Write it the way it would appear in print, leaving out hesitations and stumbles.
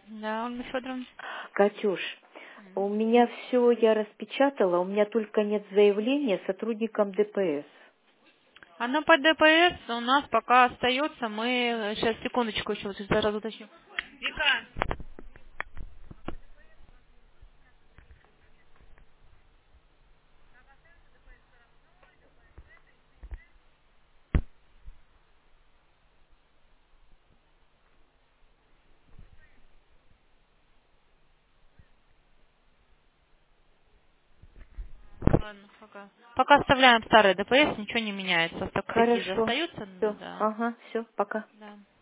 Да, Ольга Федоровна. Катюш, у меня все я распечатала, у меня только нет заявления сотрудникам ДПС. Оно по ДПС у нас пока остается. Мы сейчас секундочку еще вот сразу уточню. Вика, ладно, пока. Пока оставляем старый ДПС, ничего не меняется. Так такие же Хорошо. остаются, Все. да. Ага, все, пока. Да.